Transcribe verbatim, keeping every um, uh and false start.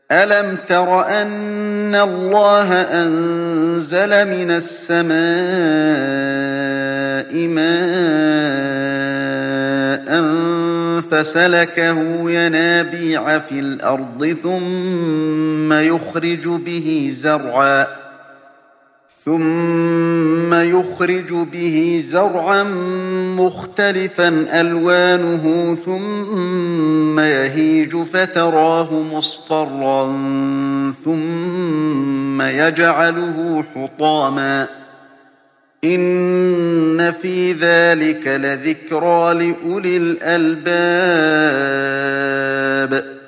أَلَمْ تَرَ أَنَّ اللَّهَ أَنزَلَ مِنَ السَّمَاءِ مَاءً فَسَلَكَهُ يَنَابِيعَ فِي الْأَرْضِ ثُمَّ يُخْرِجُ بِهِ زَرْعًا ثُمَّ يُخْرِجُ بِهِ زَرْعًا مُّخْتَلِفًا أَلْوَانُهُ ثُمَّ يَهِيجُ فَتَرَاهُ مُصْفَرًّا ثُمَّ يَجْعَلُهُ حُطَامًا ۚ إِنَّ فِي ذَٰلِكَ لَذِكْرَىٰ لِأُولِي الْأَلْبَابِ